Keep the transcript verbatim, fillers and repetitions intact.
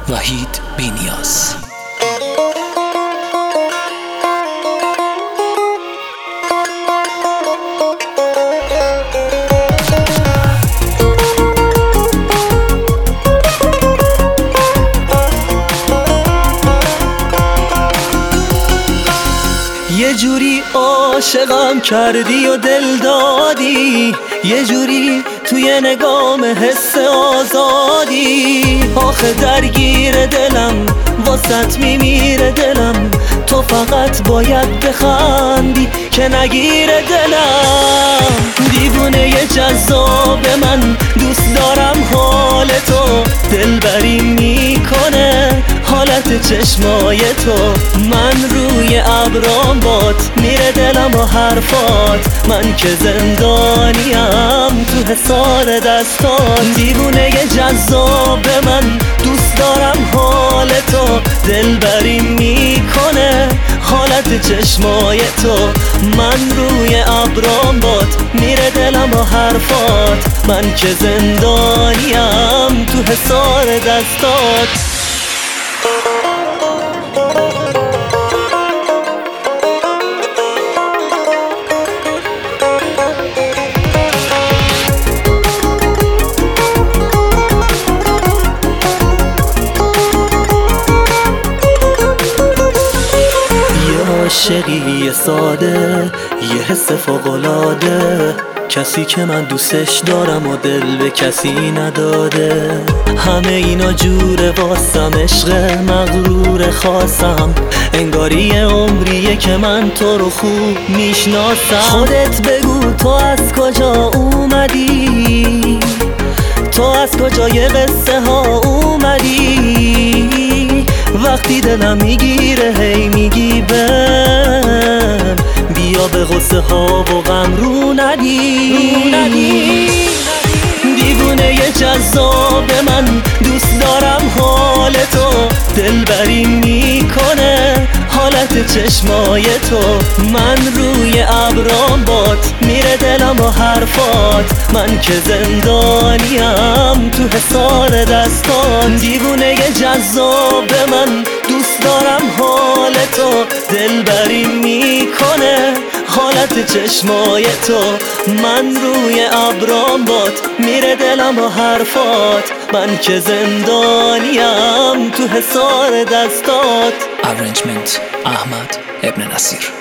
وحید بی‌نیاز. یه جوری عاشقم کردی و دل دادی، یه جوری توی نگام حس آزادی. آخه درگیر دلم واسط میمیره دلم، تو فقط باید بخندی که نگیره دلم. دیوونه یه جذاب من دوست دارم حال تو، دلبری میکنه حالت چشمای تو. من روی ابرام باد میره دلم و حرفات، من که زندانیم تو حصار دستات. دیوونه یه جذاب من دوست دارم حال تو، دلبری میکنه حالت چشمای تو. من روی ابرام باد میره دلم و حرفات، من که زندانیم تو حصار دستات. عاشقی ساده، یه حس فوق‌العاده، کسی که من دوستش دارم و دل به کسی نداده. همه اینا جوره واسم، عشق مغرور خاصم، انگاری یه عمریه که من تو رو خوب میشناسم. خودت بگو تو از کجا اومدی، تو از کجای قصه ها اومدی. وقتی دلم میگیره هی میگی بهم، بیا به غصه ها و غم رو ندی. دیوونه یه جذاب من دوست دارم حال تو، دلبری میکنه حالت چشمای تو. من روی ابرام باد میره دلم و حرفات، من که زندانیم تو حصار دستات. دیوونه یه جذاب من دوست دارم حال تو، دلبری میکنه حالت چشمای تو. من روی ابرام باد میره دلم و حرفات، من که زندانیم تو حصار دستات. ارنجمنت احمد ابن نصیر.